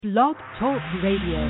Blog Talk Radio.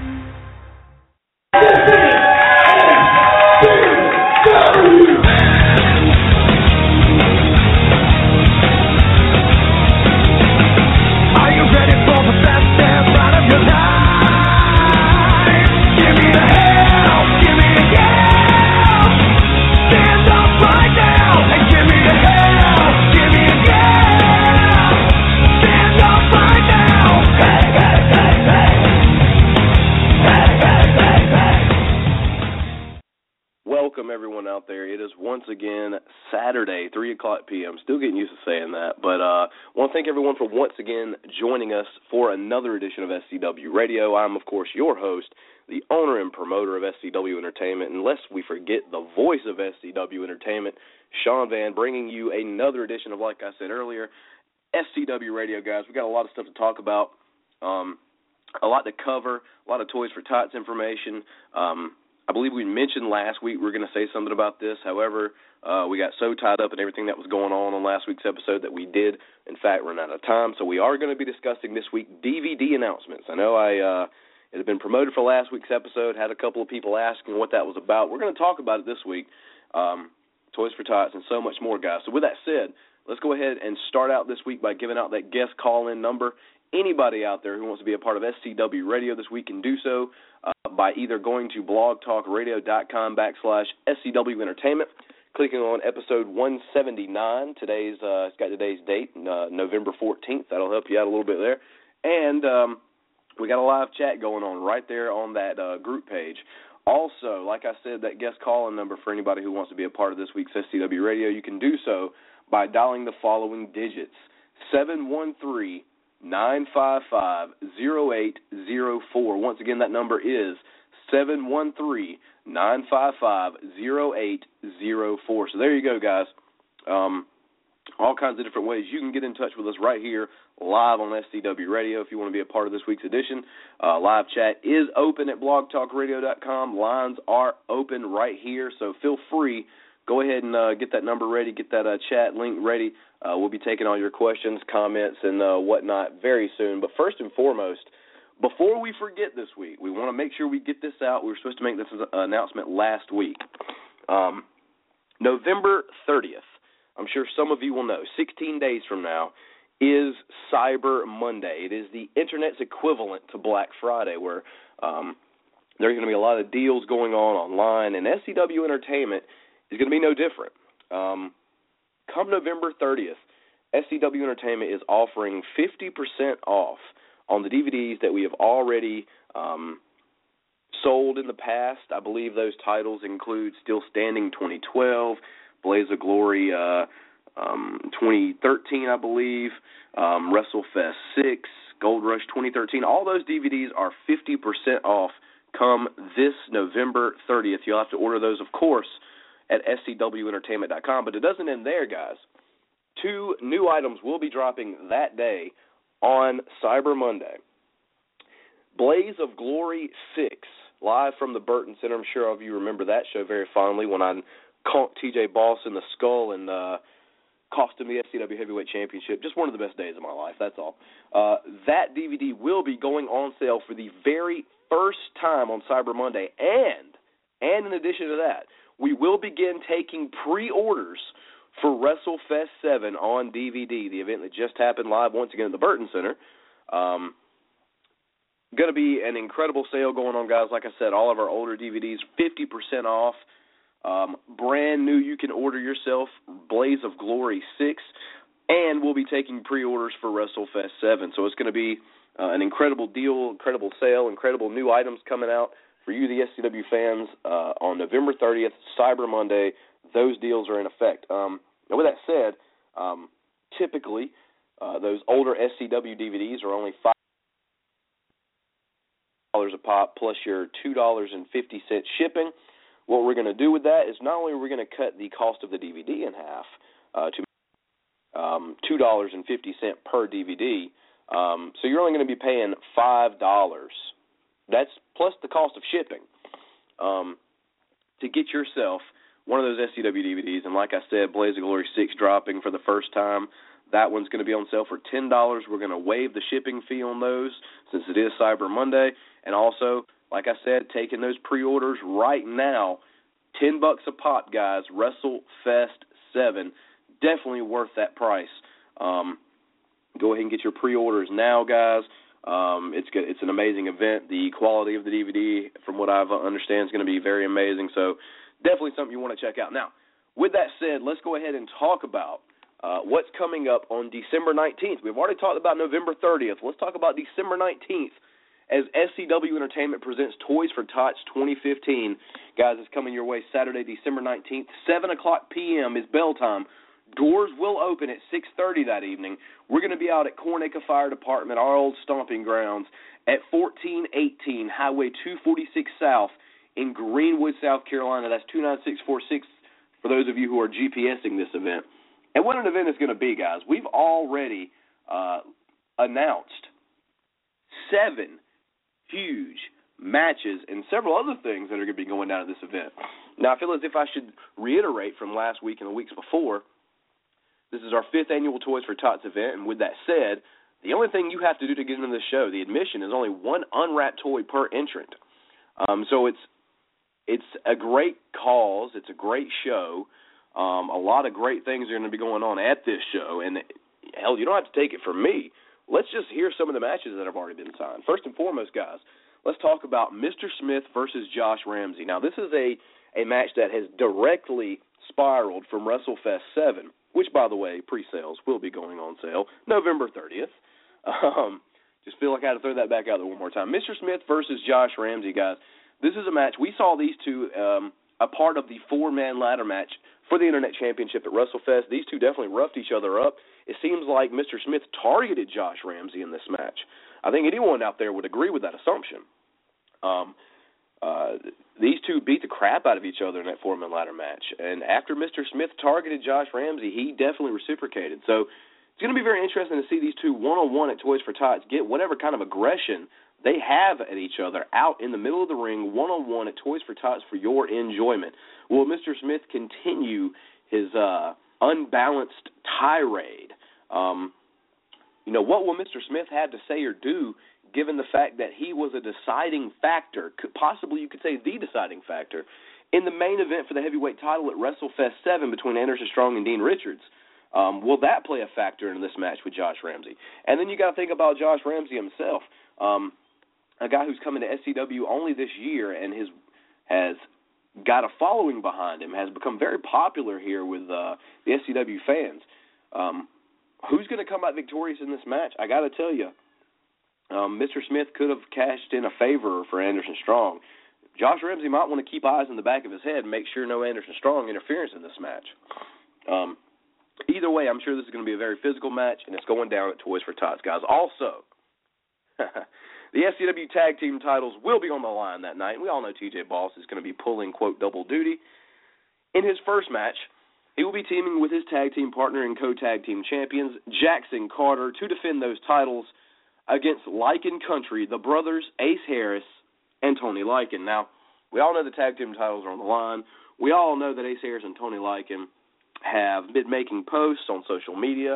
Welcome, everyone out there. It is once again Saturday, 3 o'clock p.m. Still getting used to saying that, but I want to thank everyone for once again joining us for another edition of SCW Radio. I'm, of course, your host, the owner and promoter of SCW Entertainment, and lest we forget the voice of SCW Entertainment, Sean Van, bringing you another edition of, like I said earlier, SCW Radio, guys. We got a lot of stuff to talk about, a lot to cover, a lot of Toys for Tots information. I believe we mentioned last week we were going to say something about this. However, we got so tied up in everything that was going on last week's episode that we did, in fact, run out of time. So we are going to be discussing this week DVD announcements. I know it had been promoted for last week's episode, had a couple of people asking what that was about. We're going to talk about it this week, Toys for Tots and so much more, guys. So with that said, let's go ahead and start out this week by giving out that guest call-in number. Anybody out there who wants to be a part of SCW Radio this week can do so by either going to blogtalkradio.com/SCW Entertainment, clicking on episode 179. It's got today's date, November 14th. That'll help you out a little bit there. And we got a live chat going on right there on that group page. Also, like I said, that guest call-in number for anybody who wants to be a part of this week's SCW Radio, you can do so by dialing the following digits: 713-955-0804. Once again, that number is 713-955-0804. So there you go, guys. All kinds of different ways you can get in touch with us right here live on SCW Radio if you want to be a part of this week's edition. Live chat is open at blogtalkradio.com. Lines are open right here, so feel free. Go ahead and get that number ready, get that chat link ready. We'll be taking all your questions, comments, and whatnot very soon. But first and foremost, before we forget this week, we want to make sure we get this out. We were supposed to make this announcement last week. November 30th, I'm sure some of you will know, 16 days from now, is Cyber Monday. It is the Internet's equivalent to Black Friday, where there are going to be a lot of deals going on online, and SCW Entertainment is going to be no different. Come November 30th, SCW Entertainment is offering 50% off on the DVDs that we have already sold in the past. I believe those titles include Still Standing 2012, Blaze of Glory 2013, I believe, WrestleFest 6, Gold Rush 2013. All those DVDs are 50% off come this November 30th. You'll have to order those, of course, at scwentertainment.com. But it doesn't end there, guys. 2 new items will be dropping that day on Cyber Monday. Blaze of Glory 6, live from the Burton Center. I'm sure all of you remember that show very fondly when I conked TJ Boss in the skull and cost him the SCW Heavyweight Championship. Just one of the best days of my life, that's all. That DVD will be going on sale for the very first time on Cyber Monday. And in addition to that, we will begin taking pre-orders for WrestleFest 7 on DVD, the event that just happened live once again at the Burton Center. Going to be an incredible sale going on, guys. Like I said, all of our older DVDs, 50% off. Brand new, you can order yourself Blaze of Glory 6, and we'll be taking pre-orders for WrestleFest 7. So it's going to be an incredible deal, incredible sale, incredible new items coming out for you, the SCW fans, on November 30th, Cyber Monday. Those deals are in effect. Now, with that said, typically those older SCW DVDs are only $5 a pop plus your $2.50 shipping. What we're going to do with that is not only are we going to cut the cost of the DVD in half to $2.50 per DVD, so you're only going to be paying $5. That's plus the cost of shipping to get yourself one of those SCW DVDs. And like I said, Blaze of Glory 6 dropping for the first time That one's going to be on sale for $10. We're going to waive the shipping fee on those since it is Cyber Monday. And also, like I said, taking those pre-orders right now, $10 a pop, guys. WrestleFest 7, definitely worth that price. Go ahead and get your pre-orders now, guys. It's good. It's an amazing event. The quality of the DVD, from what I understand, is going to be very amazing. So definitely something you want to check out. Now, with that said, let's go ahead and talk about what's coming up on December 19th. We've already talked about November 30th. Let's talk about December 19th as SCW Entertainment presents Toys for Tots 2015. Guys, it's coming your way Saturday, December 19th, 7 o'clock p.m. is bell time. Doors will open at 6:30 that evening. We're going to be out at Cornacre Fire Department, our old stomping grounds, at 1418 Highway 246 South in Greenwood, South Carolina. That's 29646 for those of you who are GPSing this event. And what an event it's going to be, guys. We've already announced 7 huge matches and several other things that are going to be going down at this event. Now, I feel as if I should reiterate from last week and the weeks before, this is our 5th annual Toys for Tots event, and with that said, the only thing you have to do to get into the show, the admission, is only one unwrapped toy per entrant. So it's a great cause. It's a great show. A lot of great things are going to be going on at this show, and hell, you don't have to take it from me. Let's just hear some of the matches that have already been signed. First and foremost, guys, let's talk about Mr. Smith versus Josh Ramsey. Now, this is a match that has directly spiraled from WrestleFest 7, which, by the way, pre-sales will be going on sale November 30th. Just feel like I had to throw that back out there one more time. Mr. Smith versus Josh Ramsey, guys. This is a match. We saw these two a part of the 4-man ladder match for the Internet Championship at WrestleFest. These two definitely roughed each other up. It seems like Mr. Smith targeted Josh Ramsey in this match. I think anyone out there would agree with that assumption. These two beat the crap out of each other in that 4-man ladder match. And after Mr. Smith targeted Josh Ramsey, he definitely reciprocated. So it's going to be very interesting to see these two one-on-one at Toys for Tots get whatever kind of aggression they have at each other out in the middle of the ring, one-on-one at Toys for Tots for your enjoyment. Will Mr. Smith continue his unbalanced tirade? What will Mr. Smith have to say or do given the fact that he was a deciding factor, possibly you could say the deciding factor, in the main event for the heavyweight title at WrestleFest 7 between Anderson Strong and Dean Richards? Will that play a factor in this match with Josh Ramsey? And then you got to think about Josh Ramsey himself, a guy who's coming to SCW only this year and has got a following behind him, has become very popular here with the SCW fans. Who's going to come out victorious in this match? I got to tell you, Mr. Smith could have cashed in a favor for Anderson Strong. Josh Ramsey might want to keep eyes in the back of his head and make sure no Anderson Strong interference in this match. Either way, I'm sure this is going to be a very physical match, and it's going down at Toys for Tots, guys. Also, the SCW Tag Team titles will be on the line that night. We all know TJ Boss is going to be pulling, quote, double duty. In his first match, he will be teaming with his tag team partner and co-tag team champions, Jackson Carter, to defend those titles against Lycan Country, the brothers Ace Harris and Tony Lycan. Now, we all know the tag team titles are on the line. We all know that Ace Harris and Tony Lycan have been making posts on social media,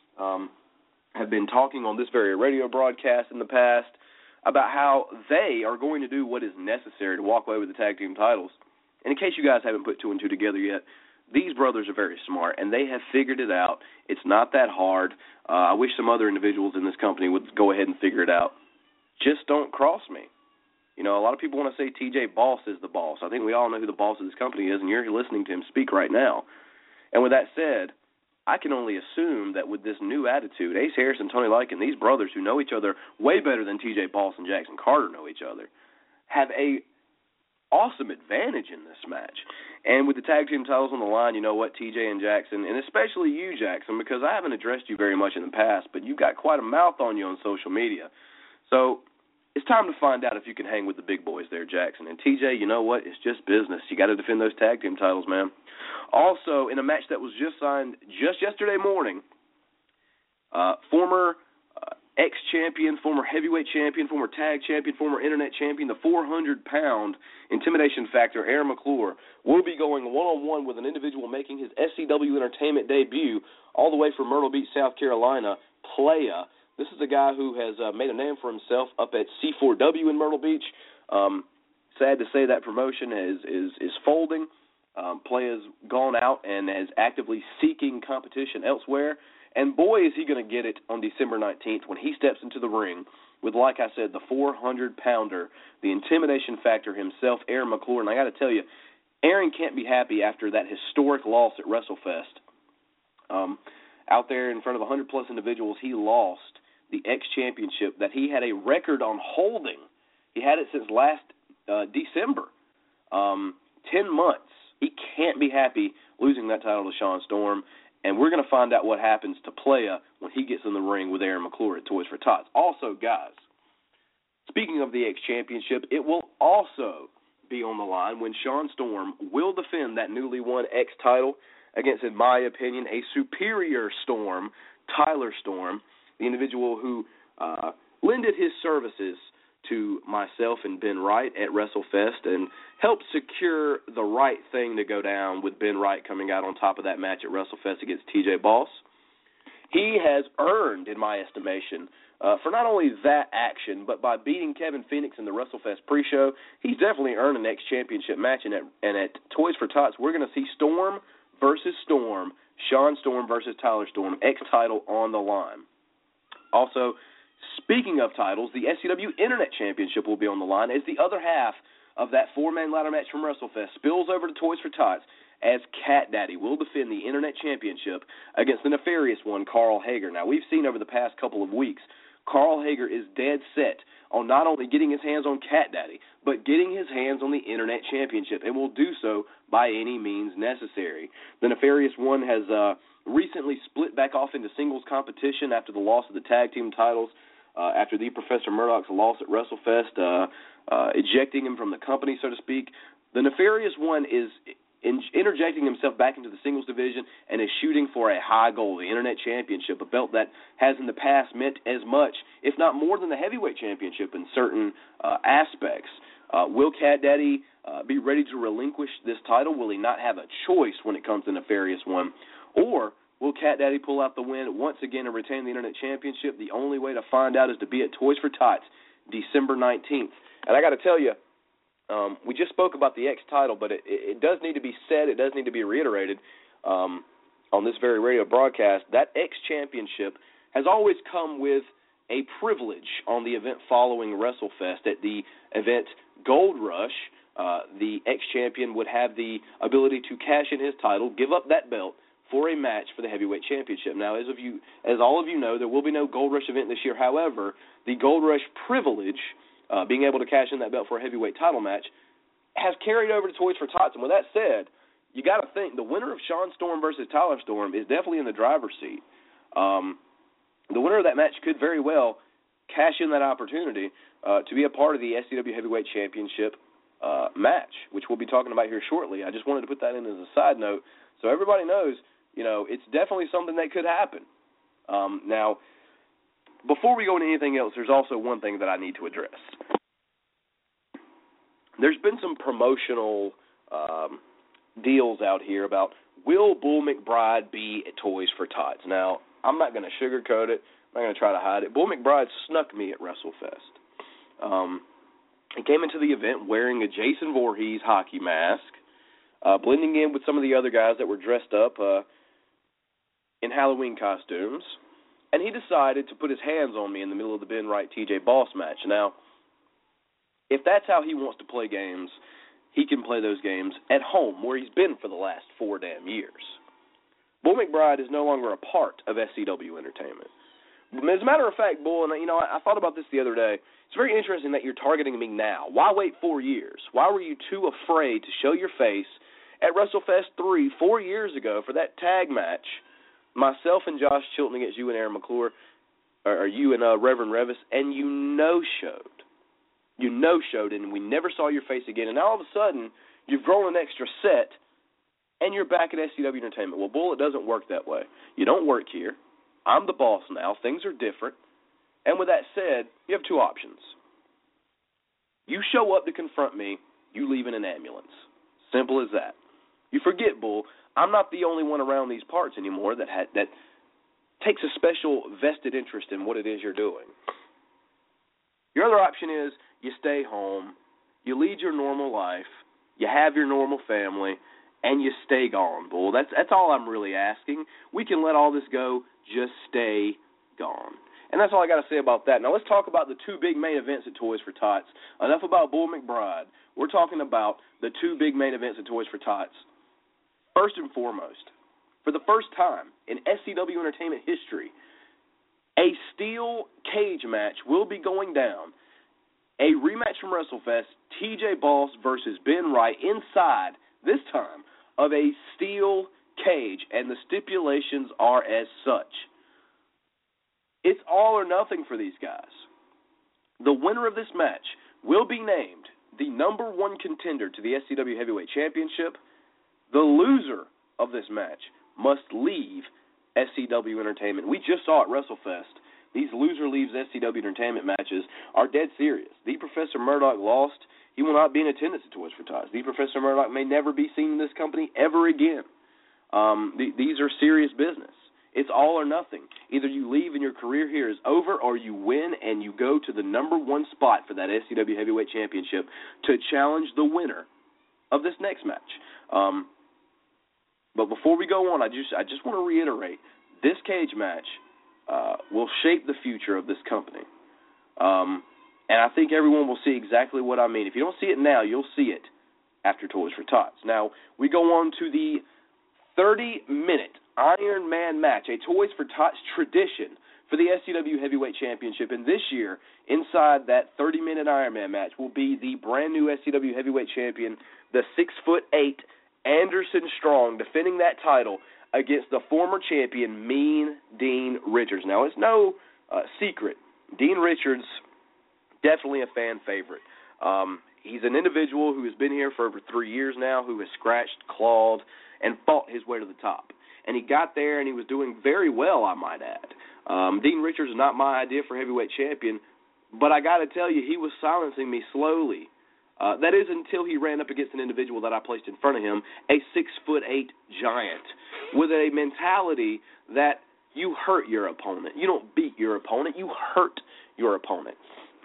have been talking on this very radio broadcast in the past about how they are going to do what is necessary to walk away with the tag team titles. And in case you guys haven't put 2 and 2 together yet, these brothers are very smart, and they have figured it out. It's not that hard. I wish some other individuals in this company would go ahead and figure it out. Just don't cross me. A lot of people want to say TJ Boss is the boss. I think we all know who the boss of this company is, and you're listening to him speak right now. And with that said, I can only assume that with this new attitude, Ace Harris and Tony Lycan, these brothers who know each other way better than TJ Boss and Jackson Carter know each other, have a awesome advantage in this match. And with the tag team titles on the line, you know what, TJ and Jackson, and especially you, Jackson, because I haven't addressed you very much in the past, but you've got quite a mouth on you on social media. So it's time to find out if you can hang with the big boys there, Jackson. And TJ, you know what, it's just business. You got to defend those tag team titles, man. Also, in a match that was just signed just yesterday morning, former ex-champion, former heavyweight champion, former tag champion, former internet champion, the 400-pound intimidation factor, Aaron McClure, will be going one-on-one with an individual making his SCW Entertainment debut all the way from Myrtle Beach, South Carolina, Playa. This is a guy who has made a name for himself up at C4W in Myrtle Beach. Sad to say that promotion is folding. Playa's gone out and is actively seeking competition elsewhere. And boy, is he going to get it on December 19th when he steps into the ring with, like I said, the 400-pounder, the intimidation factor himself, Aaron McClure. And I got to tell you, Aaron can't be happy after that historic loss at WrestleFest. Out there in front of 100-plus individuals, he lost the X-Championship that he had a record on holding. He had it since last December, 10 months. He can't be happy losing that title to Sean Storm. And we're going to find out what happens to Playa when he gets in the ring with Aaron McClure at Toys for Tots. Also, guys, speaking of the X-Championship, it will also be on the line when Sean Storm will defend that newly won X title against, in my opinion, a superior Storm, Tyler Storm, the individual who lended his services to myself and Ben Wright at WrestleFest and helped secure the right thing to go down with Ben Wright coming out on top of that match at WrestleFest against TJ Boss. He has earned, in my estimation, for not only that action, but by beating Kevin Phoenix in the WrestleFest pre-show, he's definitely earned an X-Championship match. And at Toys for Tots, we're going to see Storm versus Storm, Sean Storm versus Tyler Storm, X-title on the line. Also, speaking of titles, the SCW Internet Championship will be on the line as the other half of that four-man ladder match from WrestleFest spills over to Toys for Tots as Cat Daddy will defend the Internet Championship against the nefarious one, Carl Hager. Now, we've seen over the past couple of weeks, Carl Hager is dead set on not only getting his hands on Cat Daddy, but getting his hands on the Internet Championship, and will do so by any means necessary. The nefarious one has recently split back off into singles competition after the loss of the tag team titles, after the Professor Murdoch's loss at WrestleFest, ejecting him from the company, so to speak. The nefarious one is interjecting himself back into the singles division and is shooting for a high goal, the Internet Championship, a belt that has in the past meant as much, if not more, than the Heavyweight Championship in certain aspects. Will Cat Daddy be ready to relinquish this title? Will he not have a choice when it comes to nefarious one? Or will Cat Daddy pull out the win once again and retain the Internet Championship? The only way to find out is to be at Toys for Tots December 19th. And I got to tell you, we just spoke about the X title, but it does need to be said, it does need to be reiterated on this very radio broadcast. That X Championship has always come with a privilege on the event following WrestleFest. At the event Gold Rush, the X Champion would have the ability to cash in his title, give up that belt for a match for the Heavyweight Championship. Now, as all of you know, there will be no Gold Rush event this year. However, the Gold Rush privilege, being able to cash in that belt for a heavyweight title match, has carried over to Toys for Tots. And with that said, you got to think the winner of Sean Storm versus Tyler Storm is definitely in the driver's seat. The winner of that match could very well cash in that opportunity to be a part of the SCW Heavyweight Championship match, which we'll be talking about here shortly. I just wanted to put that in as a side note so everybody knows, it's definitely something that could happen. Now, before we go into anything else, there's also one thing that I need to address. There's been some promotional deals out here about, will Bull McBride be at Toys for Tots? Now, I'm not going to sugarcoat it. I'm not going to try to hide it. Bull McBride snuck me at WrestleFest. He came into the event wearing a Jason Voorhees hockey mask, blending in with some of the other guys that were dressed up in Halloween costumes, and he decided to put his hands on me in the middle of the Ben Wright TJ Boss match. Now, if that's how he wants to play games, he can play those games at home, where he's been for the last 4 damn years. Bull McBride is no longer a part of SCW Entertainment. As a matter of fact, Bull, and I thought about this the other day, it's very interesting that you're targeting me now. Why wait 4 years? Why were you too afraid to show your face at WrestleFest 3 4 years ago for that tag match, myself and Josh Chilton against you and Aaron McClure, or you and Reverend Revis, and you no-showed. You no-showed, and we never saw your face again. And now all of a sudden, you've grown an extra set, and you're back at SCW Entertainment. Well, Bull, it doesn't work that way. You don't work here. I'm the boss now. Things are different. And with that said, you have two options. You show up to confront me, you leave in an ambulance. Simple as that. You forget, Bull, I'm not the only one around these parts anymore that takes a special vested interest in what it is you're doing. Your other option is you stay home, you lead your normal life, you have your normal family, and you stay gone, Bull. That's all I'm really asking. We can let all this go. Just stay gone. And that's all I got to say about that. Now let's talk about the two big main events at Toys for Tots. Enough about Bull McBride. We're talking about the two big main events at Toys for Tots. First and foremost, for the first time in SCW Entertainment history, a steel cage match will be going down. A rematch from WrestleFest, TJ Boss versus Ben Wright inside, this time, of a steel cage, and the stipulations are as such. It's all or nothing for these guys. The winner of this match will be named the number one contender to the SCW Heavyweight Championship. The loser of this match must leave SCW Entertainment. We just saw at WrestleFest. These loser leaves SCW Entertainment matches are dead serious. The Professor Murdoch lost. He will not be in attendance at Toys for Tots. The Professor Murdoch may never be seen in this company ever again. These are serious business. It's all or nothing. Either you leave and your career here is over, or you win and you go to the number one spot for that SCW Heavyweight Championship to challenge the winner of this next match. But before we go on, I just want to reiterate, this cage match will shape the future of this company. And I think everyone will see exactly what I mean. If you don't see it now, you'll see it after Toys for Tots. Now, we go on to the 30-minute Iron Man match, a Toys for Tots tradition for the SCW Heavyweight Championship. And this year, inside that 30-minute Iron Man match, will be the brand-new SCW Heavyweight Champion, the 6'8" Anderson Strong, defending that title against the former champion, Mean Dean Richards. Now, it's no secret, Dean Richards, definitely a fan favorite. He's an individual who has been here for over 3 years now, who has scratched, clawed, and fought his way to the top. And he got there, and he was doing very well, I might add. Dean Richards is not my idea for heavyweight champion, but I got to tell you, he was silencing me slowly. That is until he ran up against an individual that I placed in front of him, a 6'8" giant, with a mentality that you hurt your opponent. You don't beat your opponent, you hurt your opponent.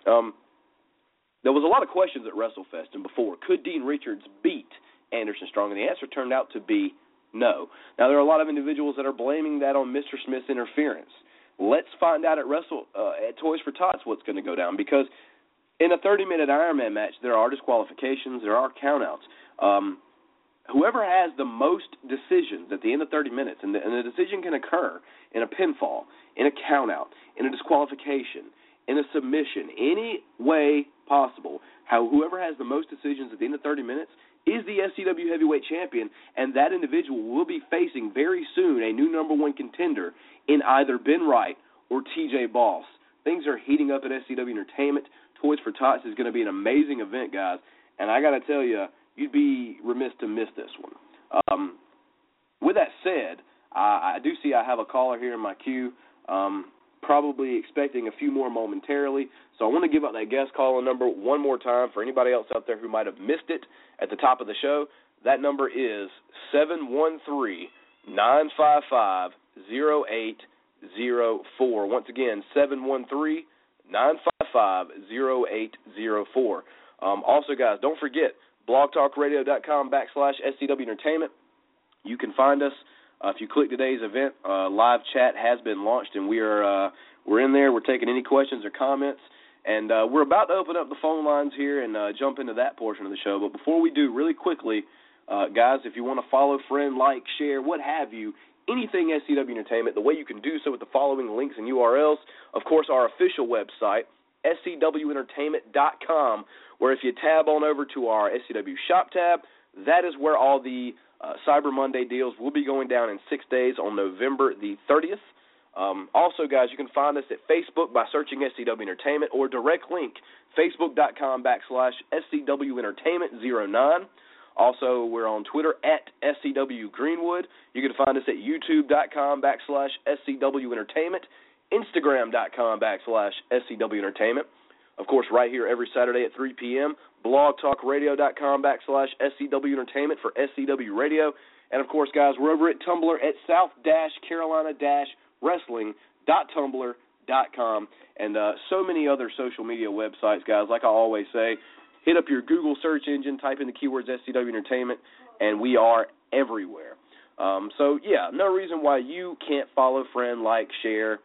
There was a lot of questions at WrestleFest and before. Could Dean Richards beat Anderson Strong? And the answer turned out to be no. Now, there are a lot of individuals that are blaming that on Mr. Smith's interference. Let's find out at Toys for Tots what's going to go down, because in a 30-minute Iron Man match, there are disqualifications, there are countouts. Whoever has the most decisions at the end of 30 minutes, and the decision can occur in a pinfall, in a countout, in a disqualification, in a submission, any way possible, whoever has the most decisions at the end of 30 minutes is the SCW Heavyweight Champion, and that individual will be facing very soon a new number one contender in either Ben Wright or TJ Boss. Things are heating up at SCW Entertainment. Toys for Tots is going to be an amazing event, guys, and I got to tell you, you'd be remiss to miss this one. With that said, I do see I have a caller here in my queue, probably expecting a few more momentarily, so I want to give out that guest caller number one more time for anybody else out there who might have missed it at the top of the show. That number is 713-955-0804. Once again, 713-955-0804. Also, guys, don't forget, blogtalkradio.com/SCW Entertainment. You can find us. If you click today's event, live chat has been launched, and we're in there. We're taking any questions or comments, and we're about to open up the phone lines here and jump into that portion of the show. But before we do, really quickly, guys, if you want to follow, friend, like, share, what have you, anything SCW Entertainment, the way you can do so with the following links and URLs. Of course, our official website, scwentertainment.com, where if you tab on over to our SCW shop tab, that is where all the Cyber Monday deals will be going down in 6 days on November the 30th. Also, guys, you can find us at Facebook by searching SCW Entertainment, or direct link, facebook.com/SCW Entertainment09. Also, we're on Twitter at SCW Greenwood. You can find us at youtube.com/SCW Entertainment. Instagram.com/SCW Entertainment. Of course, right here every Saturday at 3 p.m., blogtalkradio.com/SCW Entertainment for SCW Radio. And, of course, guys, we're over at Tumblr at south-carolina-wrestling.tumblr.com. And so many other social media websites, guys. Like I always say, hit up your Google search engine, type in the keywords SCW Entertainment, and we are everywhere. So, yeah, no reason why you can't follow, friend, like, share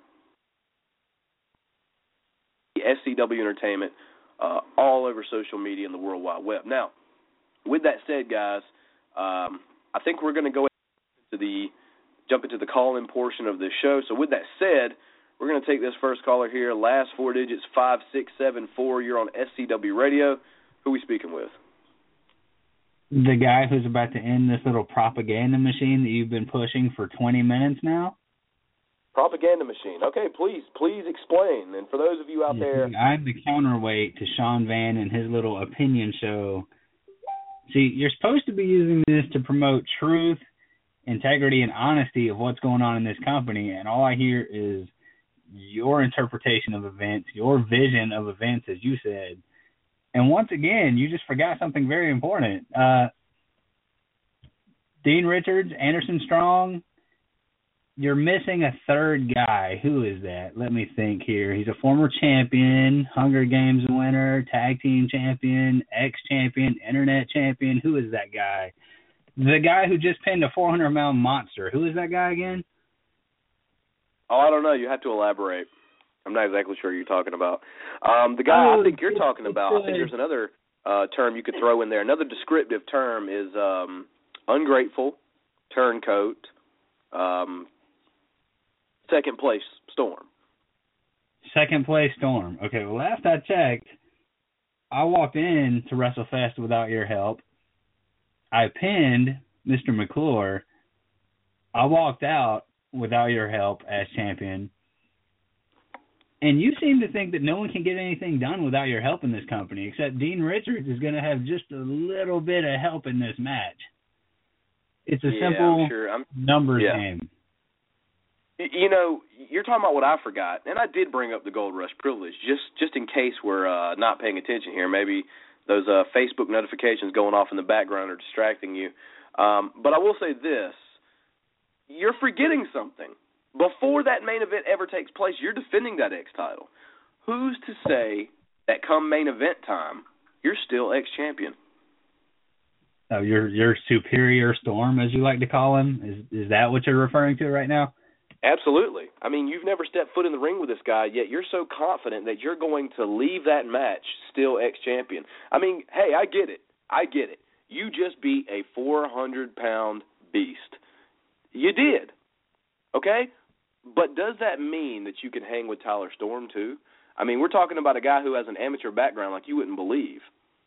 SCW Entertainment all over social media and the World Wide Web. Now, with that said, guys, I think we're going to go jump into the call-in portion of this show. So with that said, we're going to take this first caller here. Last four digits, 5674. You're on SCW Radio. Who are we speaking with? The guy who's about to end this little propaganda machine that you've been pushing for 20 minutes now? Propaganda machine. Okay, please explain. And for those of you out there... I'm the counterweight to Sean Van and his little opinion show. See, you're supposed to be using this to promote truth, integrity, and honesty of what's going on in this company, and all I hear is your interpretation of events, your vision of events, as you said. And once again, you just forgot something very important. Dean Richards, Anderson Strong, you're missing a third guy. Who is that? Let me think here. He's a former champion, Hunger Games winner, tag team champion, ex-champion, internet champion. Who is that guy? The guy who just pinned a 400-pound monster. Who is that guy again? Oh, I don't know. You have to elaborate. I'm not exactly sure who you're talking about. The guy I think you're talking about, I think there's another term you could throw in there. Another descriptive term is ungrateful, turncoat, second place Storm. Second place Storm. Okay, well, last I checked, I walked in to WrestleFest without your help. I pinned Mr. McClure. I walked out without your help as champion. And you seem to think that no one can get anything done without your help in this company, except Dean Richards is going to have just a little bit of help in this match. It's a simple numbers game. You know, you're talking about what I forgot, and I did bring up the Gold Rush privilege, just in case we're not paying attention here. Maybe those Facebook notifications going off in the background are distracting you. But I will say this. You're forgetting something. Before that main event ever takes place, you're defending that X title. Who's to say that come main event time, you're still X champion? Oh, your superior Storm, as you like to call him? Is that what you're referring to right now? Absolutely. I mean, you've never stepped foot in the ring with this guy, yet you're so confident that you're going to leave that match still X champion. I mean, hey, I get it. You just beat a 400-pound beast. You did. Okay? But does that mean that you can hang with Tyler Storm, too? I mean, we're talking about a guy who has an amateur background like you wouldn't believe.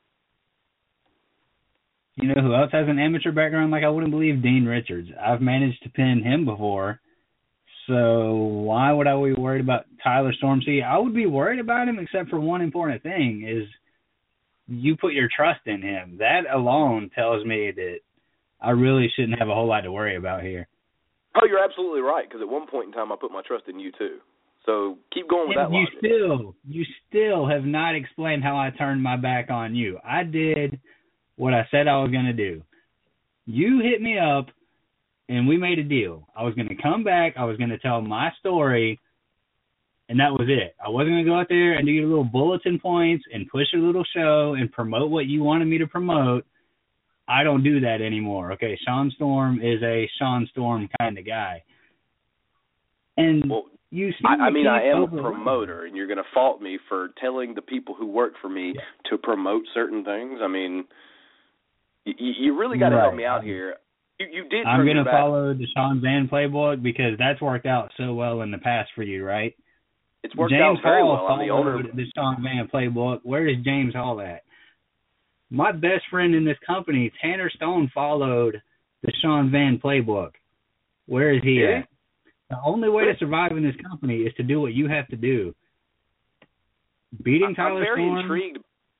You know who else has an amateur background like I wouldn't believe? Dean Richards. I've managed to pin him before. So why would I be worried about Tyler Storm? See, I would be worried about him except for one important thing is you put your trust in him. That alone tells me that I really shouldn't have a whole lot to worry about here. Oh, you're absolutely right, because at one point in time I put my trust in you too. So keep going with that logic. You still have not explained how I turned my back on you. I did what I said I was going to do. You hit me up, and we made a deal. I was going to come back, I was going to tell my story, and that was it. I wasn't going to go out there and do your little bulletin points and push a little show and promote what you wanted me to promote. I don't do that anymore. Okay, Sean Storm is a Sean Storm kind of guy. And well, you I am a promoter, and you're going to fault me for telling the people who work for me to promote certain things. I mean, you really got to help me out here. You did. I'm going to follow the Sean Van playbook because that's worked out so well in the past for you, right? It's worked out very well. I'm the owner. The Sean Van playbook. Where is James Hall at? My best friend in this company, Tanner Stone, followed the Sean Van playbook. Where is he at? The only way to survive in this company is to do what you have to do. Beating Tyler Storm. I'm very intrigued by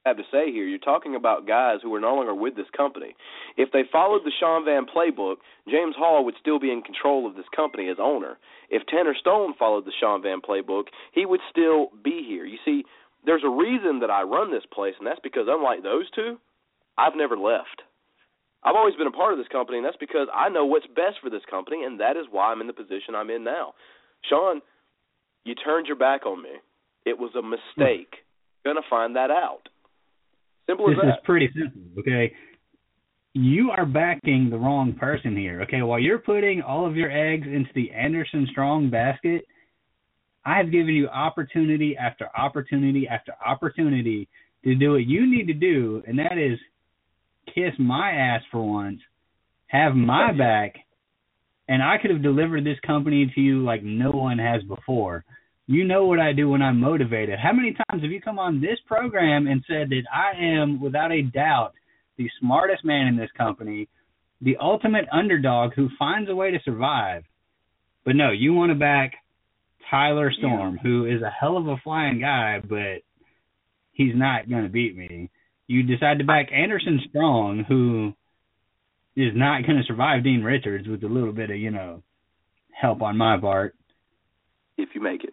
have to say here. You're talking about guys who are no longer with this company. If they followed the Sean Van playbook, James Hall would still be in control of this company as owner. If Tanner Stone followed the Sean Van playbook, he would still be here. You see, there's a reason that I run this place, and that's because unlike those two, I've never left. I've always been a part of this company, and that's because I know what's best for this company, and that is why I'm in the position I'm in now. Sean, you turned your back on me. It was a mistake. You're going to find that out. Simple as that. This is pretty simple, okay? You are backing the wrong person here, okay? While you're putting all of your eggs into the Anderson Strong basket, I have given you opportunity after opportunity after opportunity to do what you need to do, and that is kiss my ass for once, have my back, and I could have delivered this company to you like no one has before. You know what I do when I'm motivated. How many times have you come on this program and said that I am, without a doubt, the smartest man in this company, the ultimate underdog who finds a way to survive? But no, you want to back Tyler Storm, who is a hell of a flying guy, but he's not going to beat me. You decide to back Anderson Strong, who is not going to survive Dean Richards with a little bit of, help on my part. If you make it.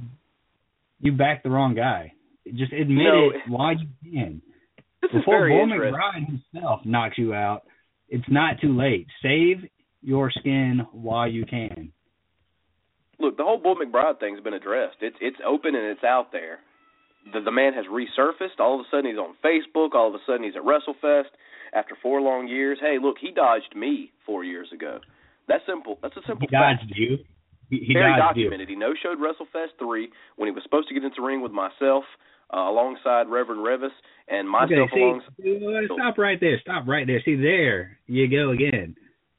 You backed the wrong guy. Just admit it while you can. Before Bull McBride himself knocks you out, it's not too late. Save your skin while you can. Look, the whole Bull McBride thing's been addressed. It's open and it's out there. The man has resurfaced. All of a sudden he's on Facebook. All of a sudden he's at WrestleFest after 4 long years. Hey, look, he dodged me 4 years ago. That's simple. That's a simple fact. He dodged you. He Very dodged documented. you. He no-showed WrestleFest 3 when he was supposed to get into the ring with myself alongside Reverend Revis and myself alongside. Stop right there. Stop right there. See, there you go again.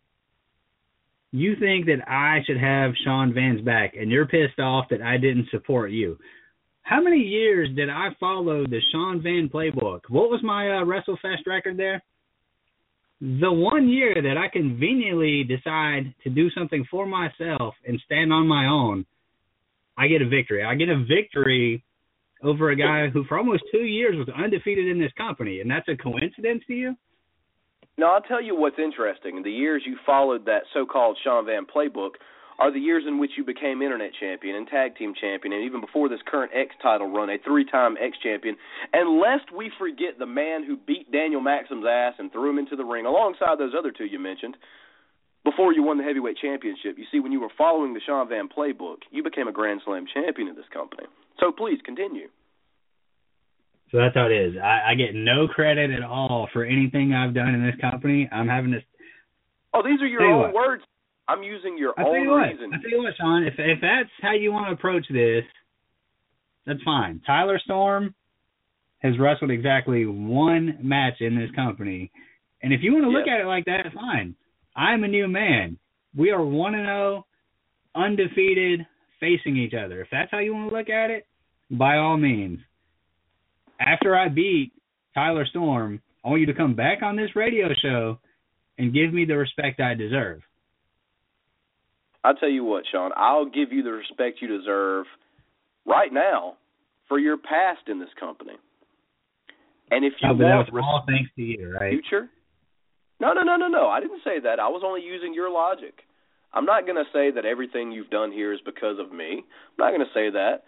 You think that I should have Sean Van's back, and you're pissed off that I didn't support you. How many years did I follow the Sean Van playbook? What was my WrestleFest record there? The 1 year that I conveniently decide to do something for myself and stand on my own, I get a victory. I get a victory over a guy who for almost 2 years was undefeated in this company, and that's a coincidence to you? No, I'll tell you what's interesting. The years you followed that so-called Sean Van playbook are the years in which you became Internet Champion and Tag Team Champion, and even before this current X title run, a 3-time X Champion. And lest we forget the man who beat Daniel Maxim's ass and threw him into the ring, alongside those other two you mentioned, before you won the Heavyweight Championship. You see, when you were following the Sean Van playbook, you became a Grand Slam champion in this company. So please, continue. So that's how it is. I get no credit at all for anything I've done in this company. I'm having to... Oh, these are your own words. I'm using your own reason. I'll tell you what, Sean, if that's how you want to approach this, that's fine. Tyler Storm has wrestled exactly 1 match in this company. And if you want to look at it like that, fine. I'm a new man. We are 1-0, undefeated, facing each other. If that's how you want to look at it, by all means. After I beat Tyler Storm, I want you to come back on this radio show and give me the respect I deserve. I'll tell you what, Sean, I'll give you the respect you deserve right now for your past in this company. And if you want that was all thanks to you, right? Future? No. I didn't say that. I was only using your logic. I'm not going to say that everything you've done here is because of me. I'm not going to say that.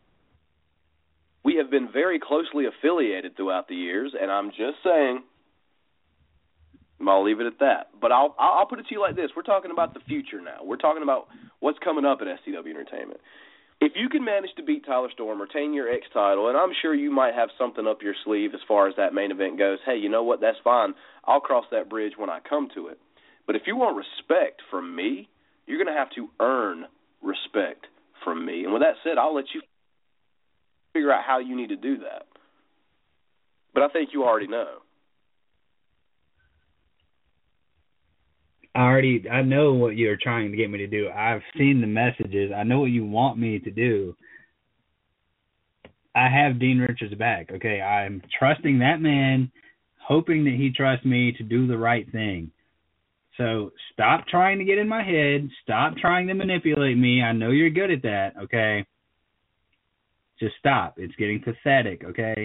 We have been very closely affiliated throughout the years, and I'm just saying, I'll leave it at that. But I'll put it to you like this. We're talking about the future now. We're talking about what's coming up at SCW Entertainment. If you can manage to beat Tyler Storm, retain your X title, and I'm sure you might have something up your sleeve as far as that main event goes, hey, you know what, that's fine. I'll cross that bridge when I come to it. But if you want respect from me, you're going to have to earn respect from me. And with that said, I'll let you figure out how you need to do that. But I think you already know. I know what you're trying to get me to do. I've seen the messages. I know what you want me to do. I have Dean Richards back, okay? I'm trusting that man, hoping that he trusts me to do the right thing. So stop trying to get in my head. Stop trying to manipulate me. I know you're good at that, okay? Just stop. It's getting pathetic, okay?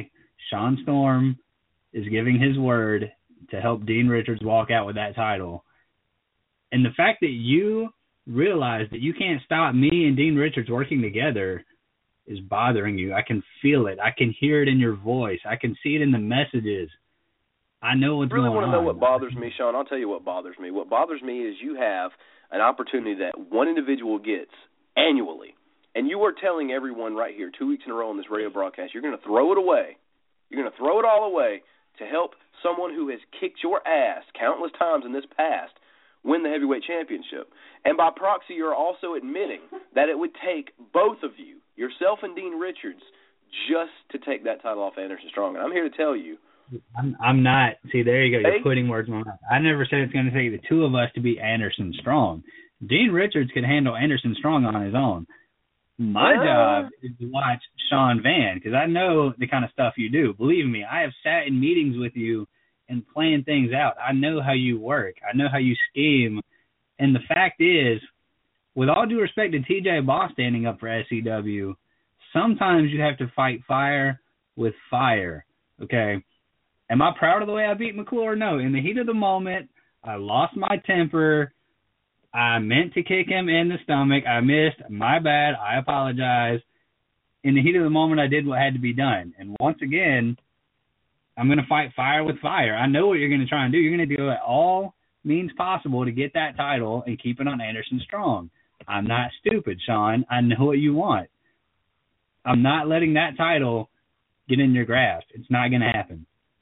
Sean Storm is giving his word to help Dean Richards walk out with that title. And the fact that you realize that you can't stop me and Dean Richards working together is bothering you. I can feel it. I can hear it in your voice. I can see it in the messages. I know what's going on. I really want to know what bothers me, Sean. I'll tell you what bothers me. What bothers me is you have an opportunity that one individual gets annually, and you are telling everyone right here 2 weeks in a row on this radio broadcast, you're going to throw it away. You're going to throw it all away to help someone who has kicked your ass countless times in this past win the heavyweight championship. And by proxy, you're also admitting that it would take both of you, yourself and Dean Richards, just to take that title off Anderson Strong. And I'm here to tell you. I'm not. See, there you go. You're putting words in my mouth. I never said it's going to take the two of us to beat Anderson Strong. Dean Richards could handle Anderson Strong on his own. My job is to watch Sean Van, because I know the kind of stuff you do. Believe me, I have sat in meetings with you and planned things out. I know how you work. I know how you scheme. And the fact is, with all due respect to TJ Boss standing up for SCW, sometimes you have to fight fire with fire, okay? Am I proud of the way I beat McClure? No. In the heat of the moment, I lost my temper. I meant to kick him in the stomach. I missed. My bad. I apologize. In the heat of the moment, I did what had to be done. And once again, I'm going to fight fire with fire. I know what you're going to try and do. You're going to do it all means possible to get that title and keep it on Anderson Strong. I'm not stupid, Sean. I know what you want. I'm not letting that title get in your grasp. It's not going to happen.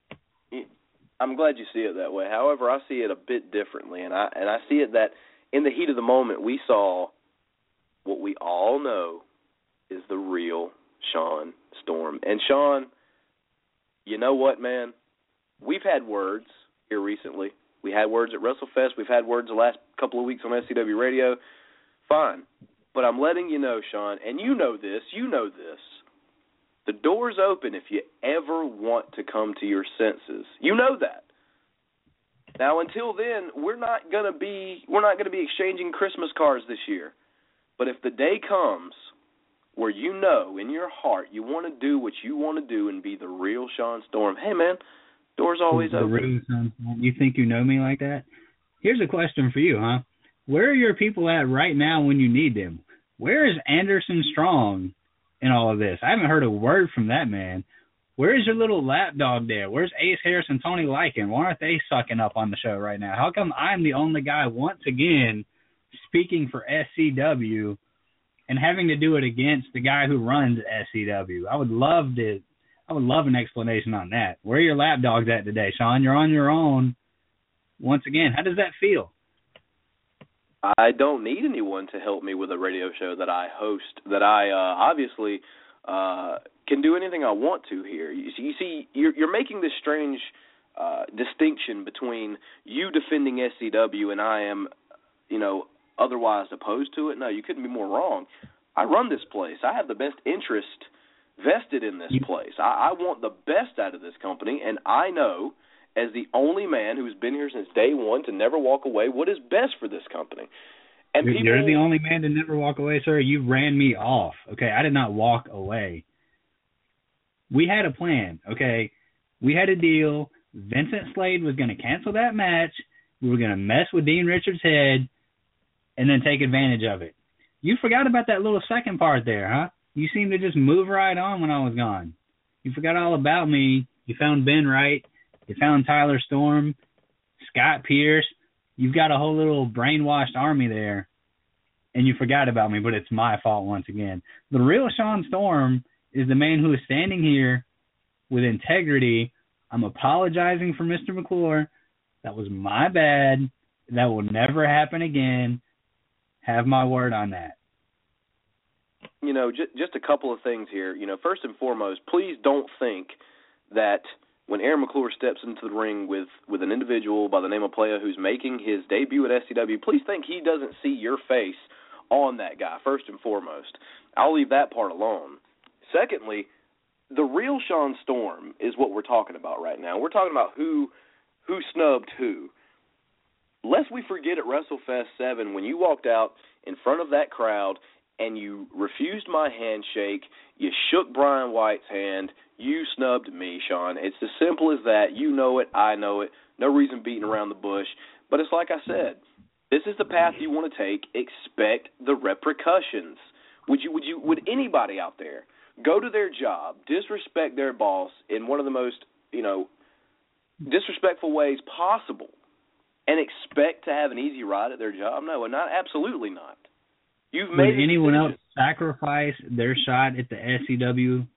I'm glad you see it that way. However, I see it a bit differently, and I see it that in the heat of the moment, we saw what we all know is the real Sean Storm. And Sean, you know what, man? We've had words here recently. We had words at WrestleFest. We've had words the last couple of weeks on SCW Radio. Fine. But I'm letting you know, Sean, and you know this. The door's open if you ever want to come to your senses. You know that. Now, until then, we're not going to be exchanging Christmas cards this year. But if the day comes where you know in your heart you want to do what you want to do and be the real Sean Storm, hey, man, door's always open. You think you know me like that? Here's a question for you, huh? Where are your people at right now when you need them? Where is Anderson Strong in all of this? I haven't heard a word from that man. Where is your little lapdog there? Where's Ace Harris and Tony Lycan? Why aren't they sucking up on the show right now? How come I'm the only guy once again speaking for SCW and having to do it against the guy who runs SCW? I would love an explanation on that. Where are your lapdogs at today, Sean? You're on your own. Once again, how does that feel? I don't need anyone to help me with a radio show that I host, that I obviously can do anything I want to here. You see, you're making this strange distinction between you defending SCW and I am, otherwise opposed to it. No, you couldn't be more wrong. I run this place. I have the best interest vested in this place. I want the best out of this company, and I know, as the only man who's been here since day one to never walk away, what is best for this company. And you're the only man to never walk away, sir. You ran me off. Okay, I did not walk away. We had a plan, okay? We had a deal. Vincent Slade was going to cancel that match. We were going to mess with Dean Richards' head and then take advantage of it. You forgot about that little second part there, huh? You seemed to just move right on when I was gone. You forgot all about me. You found Ben Wright. You found Tyler Storm, Scott Pierce. You've got a whole little brainwashed army there, and you forgot about me, but it's my fault once again. The real Sean Storm is the man who is standing here with integrity. I'm apologizing for Mr. McClure. That was my bad. That will never happen again. Have my word on that. Just a couple of things here. First and foremost, please don't think that when Aaron McClure steps into the ring with an individual by the name of Playa who's making his debut at SCW, please think he doesn't see your face on that guy, first and foremost. I'll leave that part alone. Secondly, the real Sean Storm is what we're talking about right now. We're talking about who snubbed who. Lest we forget at WrestleFest 7 when you walked out in front of that crowd and you refused my handshake. You shook Brian White's hand. You snubbed me, Sean. It's as simple as that. You know it. I know it. No reason beating around the bush. But it's like I said, this is the path you want to take. Expect the repercussions. Would anybody out there go to their job, disrespect their boss in one of the most, disrespectful ways possible, and expect to have an easy ride at their job? No, absolutely not. Would anyone else sacrifice their shot at the SCW?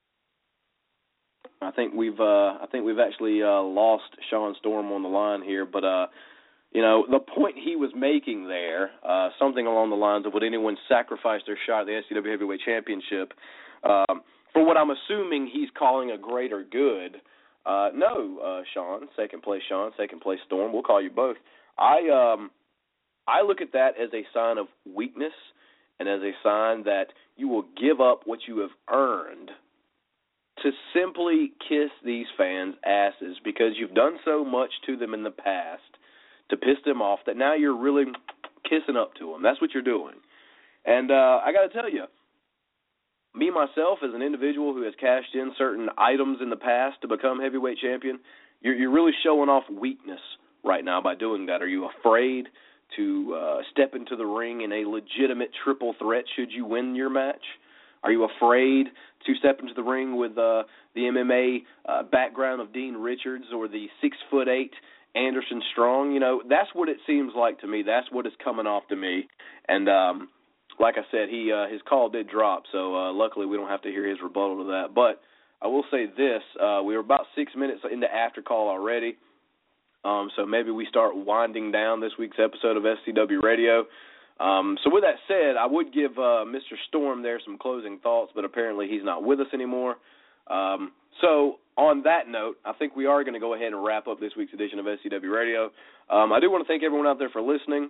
I think we've actually lost Sean Storm on the line here, but the point he was making there, something along the lines of would anyone sacrifice their shot at the SCW Heavyweight Championship for what I'm assuming he's calling a greater good. No, Sean, second place Storm. We'll call you both. I look at that as a sign of weakness and as a sign that you will give up what you have earned to simply kiss these fans' asses because you've done so much to them in the past to piss them off that now you're really kissing up to them. That's what you're doing. And I got to tell you, me, myself, as an individual who has cashed in certain items in the past to become heavyweight champion, you're really showing off weakness right now by doing that. Are you afraid to step into the ring in a legitimate triple threat should you win your match? Are you afraid to step into the ring with the MMA background of Dean Richards or the 6'8" Anderson Strong? That's what it seems like to me. That's what is coming off to me. And like I said, his call did drop, so luckily we don't have to hear his rebuttal to that. But I will say this, we were about 6 minutes into after call already, so maybe we start winding down this week's episode of SCW Radio. So with that said, I would give Mr. Storm there some closing thoughts, but apparently he's not with us anymore. So on that note, I think we are going to go ahead and wrap up this week's edition of SCW Radio. I do want to thank everyone out there for listening.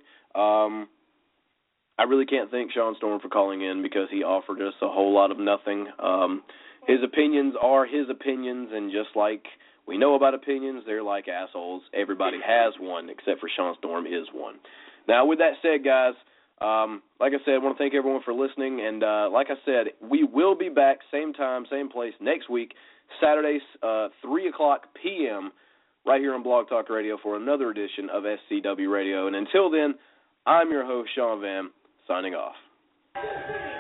I really can't thank Sean Storm for calling in because he offered us a whole lot of nothing. His opinions are his opinions, and just like we know about opinions, they're like assholes. Everybody has one, except for Sean Storm is one. Now, with that said, guys, like I said, I want to thank everyone for listening, and like I said, we will be back same time, same place next week, Saturday, 3 o'clock p.m., right here on Blog Talk Radio for another edition of SCW Radio. And until then, I'm your host, Sean Vam, signing off.